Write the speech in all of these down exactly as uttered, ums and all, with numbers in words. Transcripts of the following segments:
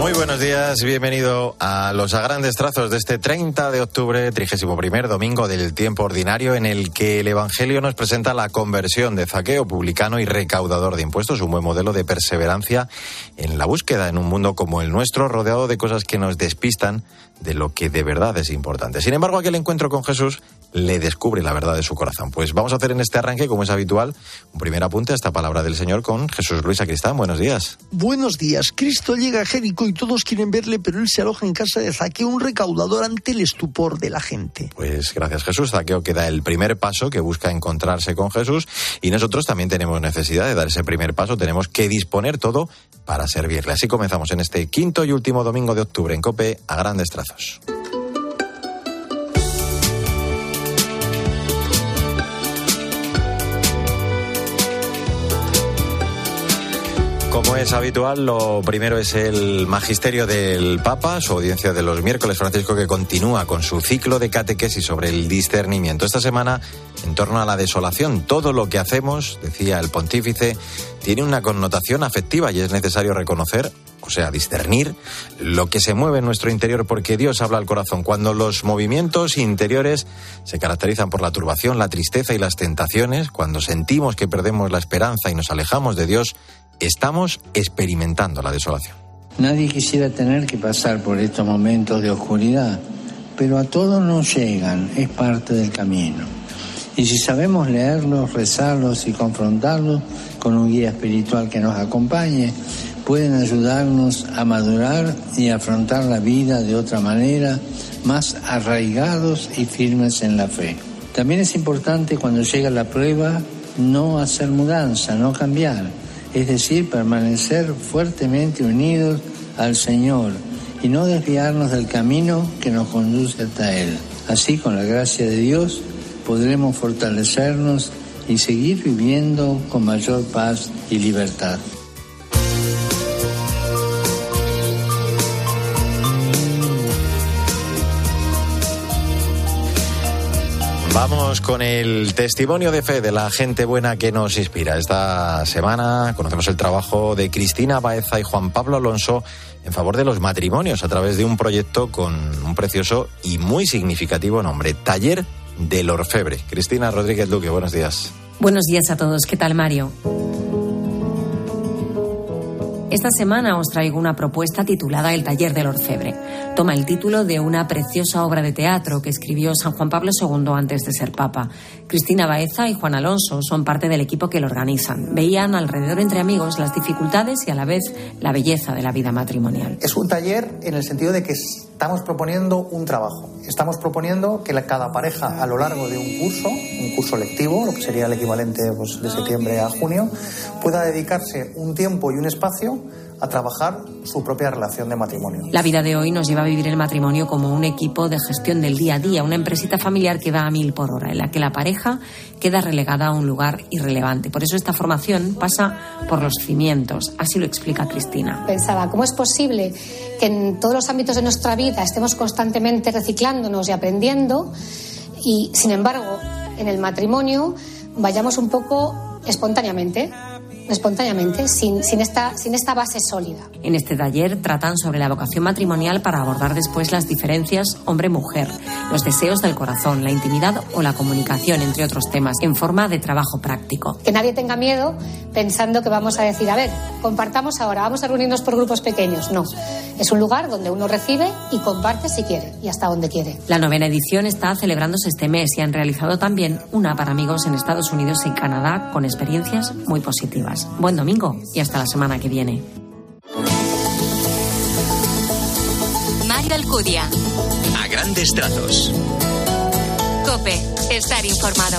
Muy buenos días, bienvenido a los a grandes trazos de este treinta de octubre, trigésimo primer domingo del tiempo ordinario, en el que el Evangelio nos presenta la conversión de Zaqueo, publicano y recaudador de impuestos, un buen modelo de perseverancia en la búsqueda en un mundo como el nuestro, rodeado de cosas que nos despistan de lo que de verdad es importante. Sin embargo, aquel encuentro con Jesús le descubre la verdad de su corazón. Pues vamos a hacer en este arranque, como es habitual, un primer apunte a esta palabra del Señor con Jesús Luis Sacristán. Buenos días. Buenos días. Cristo llega a Jericó y todos quieren verle, pero él se aloja en casa de Zaqueo, un recaudador, ante el estupor de la gente. Pues gracias, Jesús. Zaqueo que da el primer paso, que busca encontrarse con Jesús, y nosotros también tenemos necesidad de dar ese primer paso. Tenemos que disponer todo para servirle. Así comenzamos en este quinto y último domingo de octubre en COPE a grandes trazos. Como es habitual, lo primero es el magisterio del Papa, su audiencia de los miércoles, Francisco, que continúa con su ciclo de catequesis sobre el discernimiento. Esta semana, en torno a la desolación, todo lo que hacemos, decía el pontífice, tiene una connotación afectiva y es necesario reconocer, o sea, discernir lo que se mueve en nuestro interior, porque Dios habla al corazón. Cuando los movimientos interiores se caracterizan por la turbación, la tristeza y las tentaciones, cuando sentimos que perdemos la esperanza y nos alejamos de Dios, estamos experimentando la desolación. Nadie quisiera tener que pasar por estos momentos de oscuridad, pero a todos nos llegan, es parte del camino. Y si sabemos leerlos, rezarlos y confrontarlos con un guía espiritual que nos acompañe, pueden ayudarnos a madurar y afrontar la vida de otra manera, más arraigados y firmes en la fe. También es importante, cuando llega la prueba, no hacer mudanza, no cambiar. Es decir, permanecer fuertemente unidos al Señor y no desviarnos del camino que nos conduce hasta Él. Así, con la gracia de Dios, podremos fortalecernos y seguir viviendo con mayor paz y libertad. Vamos con el testimonio de fe de la gente buena que nos inspira. Esta semana conocemos el trabajo de Cristina Baeza y Juan Pablo Alonso en favor de los matrimonios a través de un proyecto con un precioso y muy significativo nombre, Taller del Orfebre. Cristina Rodríguez Luque, buenos días. Buenos días a todos. ¿Qué tal, Mario? Esta semana os traigo una propuesta titulada El Taller del Orfebre. Toma el título de una preciosa obra de teatro que escribió San Juan Pablo segundo antes de ser Papa. Cristina Baeza y Juan Alonso son parte del equipo que lo organizan. Veían alrededor entre amigos las dificultades y a la vez la belleza de la vida matrimonial. Es un taller en el sentido de que estamos proponiendo un trabajo. Estamos proponiendo que cada pareja, a lo largo de un curso, un curso lectivo, lo que sería el equivalente pues, de septiembre a junio, pueda dedicarse un tiempo y un espacio a trabajar su propia relación de matrimonio. La vida de hoy nos lleva a vivir el matrimonio como un equipo de gestión del día a día, una empresita familiar que va a mil por hora, en la que la pareja queda relegada a un lugar irrelevante. Por eso esta formación pasa por los cimientos, así lo explica Cristina. Pensaba, ¿cómo es posible que en todos los ámbitos de nuestra vida estemos constantemente reciclándonos y aprendiendo y, sin embargo, en el matrimonio vayamos un poco espontáneamente? espontáneamente, sin, sin, esta, sin esta base sólida. En este taller tratan sobre la vocación matrimonial para abordar después las diferencias hombre-mujer, los deseos del corazón, la intimidad o la comunicación, entre otros temas, en forma de trabajo práctico. Que nadie tenga miedo pensando que vamos a decir, a ver, compartamos ahora, vamos a reunirnos por grupos pequeños. No, es un lugar donde uno recibe y comparte si quiere y hasta donde quiere. La novena edición está celebrándose este mes y han realizado también una para amigos en Estados Unidos y Canadá con experiencias muy positivas. Buen domingo y hasta la semana que viene. Mario Alcudia. A grandes trazos. COPE. Estar informado.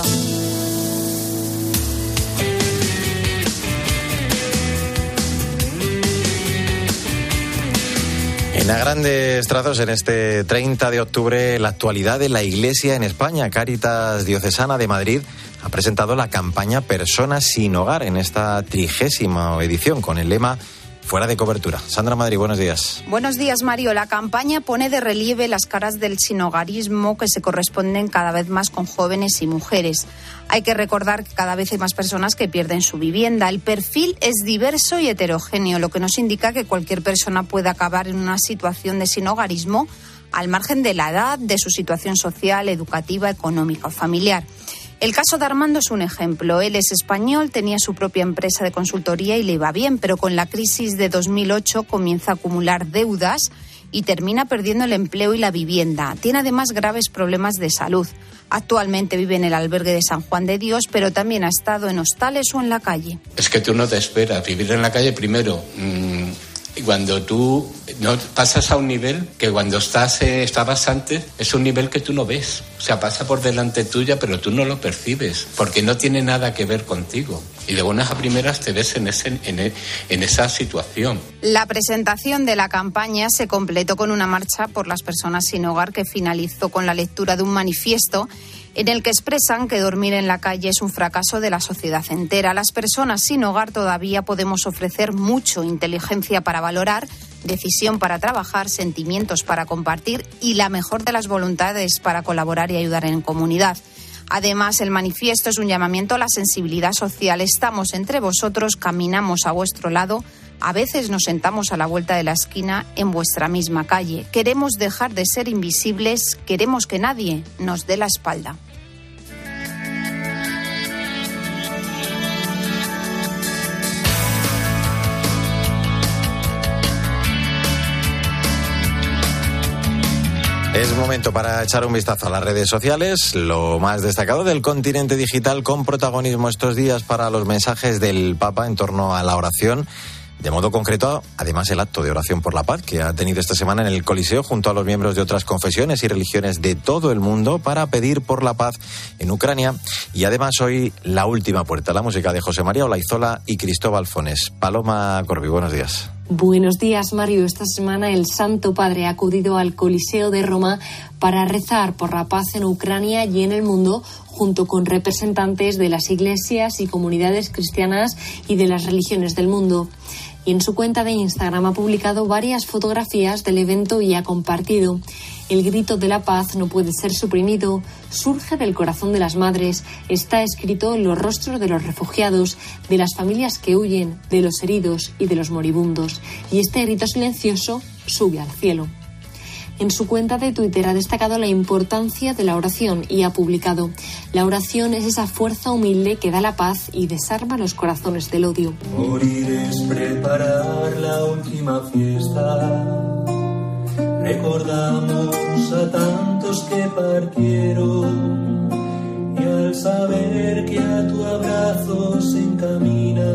En a grandes trazos, en este treinta de octubre, la actualidad de la Iglesia en España. Cáritas Diocesana de Madrid ha presentado la campaña Personas sin Hogar en esta trigésima edición con el lema fuera de cobertura. Sandra Madrid, buenos días. Buenos días, Mario. La campaña pone de relieve las caras del sinhogarismo que se corresponden cada vez más con jóvenes y mujeres. Hay que recordar que cada vez hay más personas que pierden su vivienda. El perfil es diverso y heterogéneo, lo que nos indica que cualquier persona puede acabar en una situación de sinhogarismo al margen de la edad, de su situación social, educativa, económica o familiar. El caso de Armando es un ejemplo. Él es español, tenía su propia empresa de consultoría y le iba bien, pero con la crisis de dos mil ocho comienza a acumular deudas y termina perdiendo el empleo y la vivienda. Tiene además graves problemas de salud. Actualmente vive en el albergue de San Juan de Dios, pero también ha estado en hostales o en la calle. Es que tú no te esperas vivir en la calle primero. Mmm... Cuando tú no pasas a un nivel que cuando estás eh, estabas antes, es un nivel que tú no ves. O sea, pasa por delante tuya, pero tú no lo percibes, porque no tiene nada que ver contigo. Y de buenas a primeras te ves en, ese, en, en esa situación. La presentación de la campaña se completó con una marcha por las personas sin hogar que finalizó con la lectura de un manifiesto en el que expresan que dormir en la calle es un fracaso de la sociedad entera. Las personas sin hogar todavía podemos ofrecer mucho: inteligencia para valorar, decisión para trabajar, sentimientos para compartir y la mejor de las voluntades para colaborar y ayudar en comunidad. Además, el manifiesto es un llamamiento a la sensibilidad social. Estamos entre vosotros, caminamos a vuestro lado, a veces nos sentamos a la vuelta de la esquina en vuestra misma calle. Queremos dejar de ser invisibles, queremos que nadie nos dé la espalda. Es momento para echar un vistazo a las redes sociales, lo más destacado del continente digital, con protagonismo estos días para los mensajes del Papa en torno a la oración. De modo concreto, además, el acto de oración por la paz que ha tenido esta semana en el Coliseo junto a los miembros de otras confesiones y religiones de todo el mundo para pedir por la paz en Ucrania. Y además hoy la última puerta, la música de José María Olaizola y Cristóbal Fones. Paloma Corbi, buenos días. Buenos días, Mario. Esta semana el Santo Padre ha acudido al Coliseo de Roma para rezar por la paz en Ucrania y en el mundo, junto con representantes de las iglesias y comunidades cristianas y de las religiones del mundo. Y en su cuenta de Instagram ha publicado varias fotografías del evento y ha compartido: el grito de la paz no puede ser suprimido, surge del corazón de las madres, está escrito en los rostros de los refugiados, de las familias que huyen, de los heridos y de los moribundos. Y este grito silencioso sube al cielo. En su cuenta de Twitter ha destacado la importancia de la oración y ha publicado: la oración es esa fuerza humilde que da la paz y desarma los corazones del odio. Morir es preparar la última fiesta. Recordamos a tantos que partieron y al saber que a tu abrazo se encamina,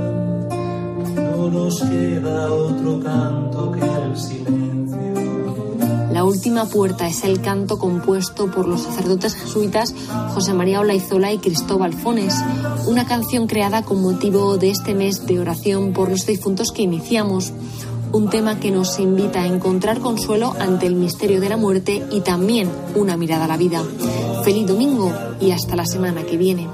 no nos queda otro canto que el silencio. La última puerta es el canto compuesto por los sacerdotes jesuitas José María Olaizola y Cristóbal Fones, una canción creada con motivo de este mes de oración por los difuntos que iniciamos, un tema que nos invita a encontrar consuelo ante el misterio de la muerte y también una mirada a la vida. Feliz domingo y hasta la semana que viene.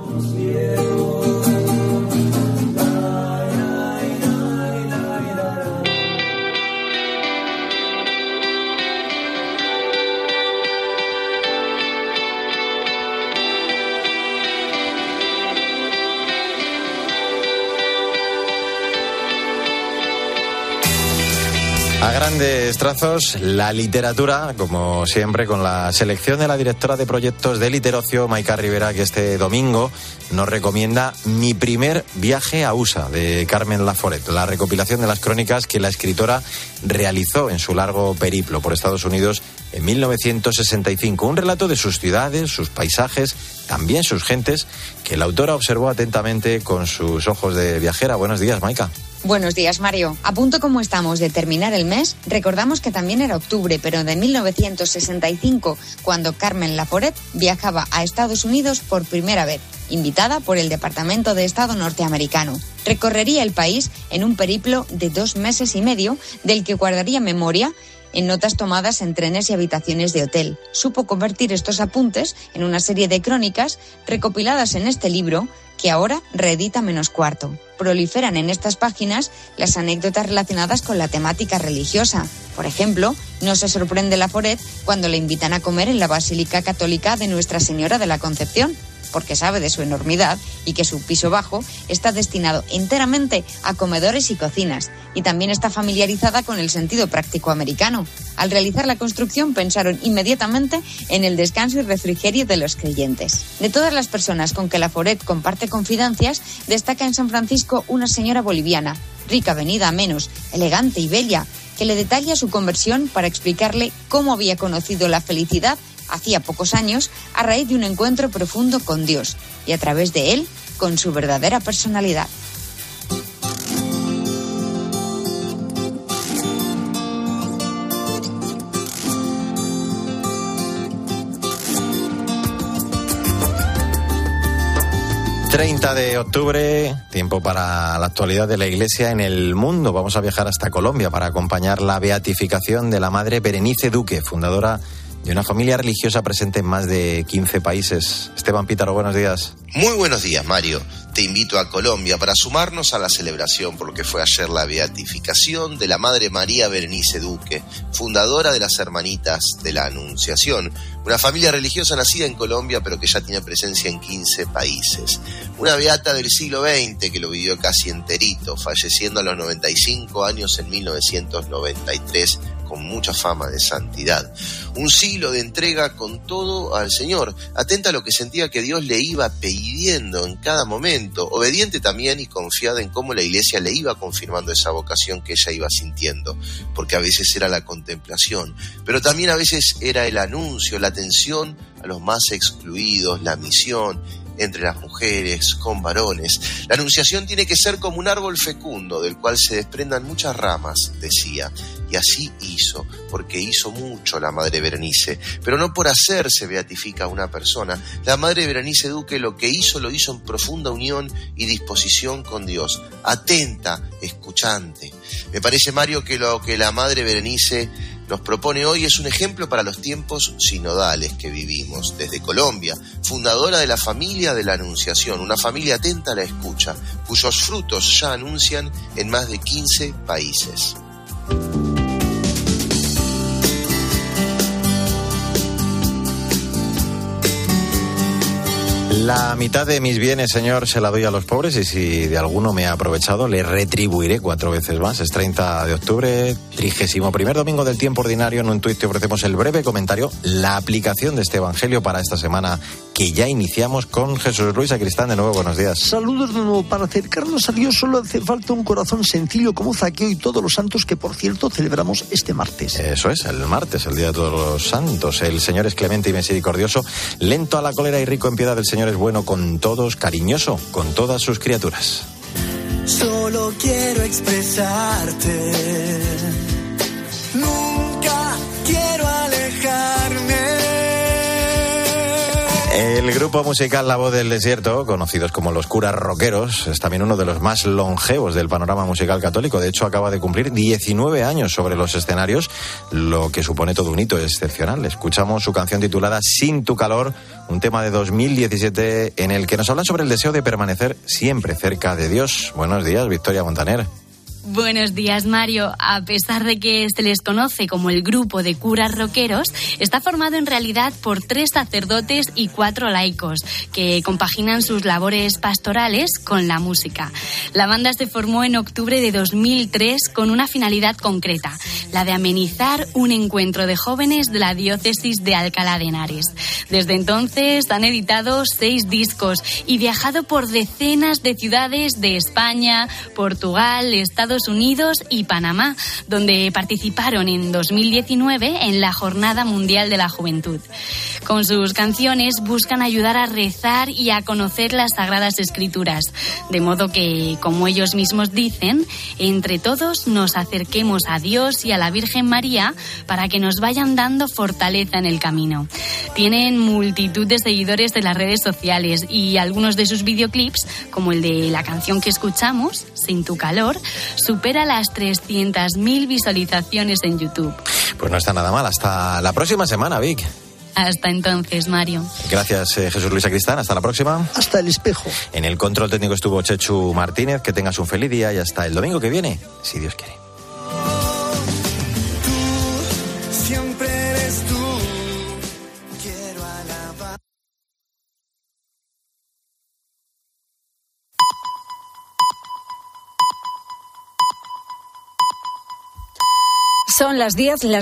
A grandes trazos, la literatura, como siempre, con la selección de la directora de proyectos de Literocio, Maika Rivera, que este domingo nos recomienda Mi primer viaje a U S A, de Carmen Laforet, la recopilación de las crónicas que la escritora realizó en su largo periplo por Estados Unidos en mil novecientos sesenta y cinco. Un relato de sus ciudades, sus paisajes, también sus gentes, que la autora observó atentamente con sus ojos de viajera. Buenos días, Maika. Buenos días, Mario. A punto como estamos de terminar el mes, recordamos que también era octubre, pero de mil novecientos sesenta y cinco, cuando Carmen Laforet viajaba a Estados Unidos por primera vez, invitada por el Departamento de Estado norteamericano. Recorrería el país en un periplo de dos meses y medio, del que guardaría memoria en notas tomadas en trenes y habitaciones de hotel. Supo convertir estos apuntes en una serie de crónicas recopiladas en este libro que ahora reedita Menos Cuarto. Proliferan en estas páginas las anécdotas relacionadas con la temática religiosa. Por ejemplo, no se sorprende Laforet cuando le invitan a comer en la Basílica Católica de Nuestra Señora de la Concepción, porque sabe de su enormidad y que su piso bajo está destinado enteramente a comedores y cocinas, y también está familiarizada con el sentido práctico americano. Al realizar la construcción pensaron inmediatamente en el descanso y refrigerio de los creyentes. De todas las personas con que Laforet comparte confidencias, destaca en San Francisco una señora boliviana, rica venida a menos, elegante y bella, que le detalla su conversión para explicarle cómo había conocido la felicidad hacía pocos años a raíz de un encuentro profundo con Dios y a través de él con su verdadera personalidad. treinta de octubre, tiempo para la actualidad de la Iglesia en el mundo. Vamos a viajar hasta Colombia para acompañar la beatificación de la Madre Berenice Duque, fundadora de una familia religiosa presente en más de quince países. Esteban Pítaro, buenos días. Muy buenos días, Mario. Te invito a Colombia para sumarnos a la celebración por lo que fue ayer la beatificación de la Madre María Berenice Duque, fundadora de las Hermanitas de la Anunciación, una familia religiosa nacida en Colombia pero que ya tiene presencia en quince países. Una beata del siglo veinte que lo vivió casi enterito, falleciendo a los noventa y cinco años en mil novecientos noventa y tres, con mucha fama de santidad. Un siglo de entrega con todo al Señor, atenta a lo que sentía que Dios le iba pidiendo en cada momento, obediente también y confiada en cómo la Iglesia le iba confirmando esa vocación que ella iba sintiendo, porque a veces era la contemplación, pero también a veces era el anuncio, la atención a los más excluidos, la misión entre las mujeres, con varones. La anunciación tiene que ser como un árbol fecundo del cual se desprendan muchas ramas, decía. Y así hizo, porque hizo mucho la Madre Berenice. Pero no por hacer se beatifica a una persona. La Madre Berenice Duque lo que hizo, lo hizo en profunda unión y disposición con Dios. Atenta, escuchante. Me parece, Mario, que lo que la Madre Berenice nos propone hoy es un ejemplo para los tiempos sinodales que vivimos. Desde Colombia, fundadora de la familia de la Anunciación, una familia atenta a la escucha, cuyos frutos ya anuncian en más de quince países. La mitad de mis bienes, Señor, se la doy a los pobres, y si de alguno me ha aprovechado, le retribuiré cuatro veces más. Es treinta de octubre, trigésimo primer domingo del tiempo ordinario. En un tuit te ofrecemos el breve comentario, la aplicación de este evangelio para esta semana que ya iniciamos con Jesús Luis Sacristán. De nuevo, buenos días. Saludos de nuevo. Para acercarnos a Dios solo hace falta un corazón sencillo como Zaqueo y todos los santos que, por cierto, celebramos este martes. Eso es, el martes, el día de todos los santos. El Señor es clemente y misericordioso, lento a la cólera y rico en piedad. El Señor es bueno con todos, cariñoso con todas sus criaturas. Solo quiero expresarte, nunca quiero alejarme. El grupo musical La Voz del Desierto, conocidos como los Curas Rockeros, es también uno de los más longevos del panorama musical católico. De hecho, acaba de cumplir diecinueve años sobre los escenarios, lo que supone todo un hito excepcional. Escuchamos su canción titulada Sin tu calor, un tema de dos mil diecisiete en el que nos hablan sobre el deseo de permanecer siempre cerca de Dios. Buenos días, Victoria Montaner. Buenos días, Mario. A pesar de que se les conoce como el grupo de curas rockeros, está formado en realidad por tres sacerdotes y cuatro laicos que compaginan sus labores pastorales con la música. La banda se formó en octubre de dos mil tres con una finalidad concreta, la de amenizar un encuentro de jóvenes de la diócesis de Alcalá de Henares. Desde entonces han editado seis discos y viajado por decenas de ciudades de España, Portugal, Estados Unidos y Panamá, donde participaron en dos mil diecinueve en la Jornada Mundial de la Juventud. Con sus canciones buscan ayudar a rezar y a conocer las Sagradas Escrituras, de modo que, como ellos mismos dicen, entre todos nos acerquemos a Dios y a la Virgen María para que nos vayan dando fortaleza en el camino. Tienen multitud de seguidores de las redes sociales y algunos de sus videoclips, como el de la canción que escuchamos, Sin tu calor, supera las trescientas mil visualizaciones en YouTube. Pues no está nada mal. Hasta la próxima semana, Vic. Hasta entonces, Mario. Gracias, eh, Jesús Luis Sacristán. Hasta la próxima. Hasta el espejo. En el control técnico estuvo Chechu Martínez. Que tengas un feliz día y hasta el domingo que viene, si Dios quiere. Tú, siempre eres tú. Quiero alabar. Son las diez, las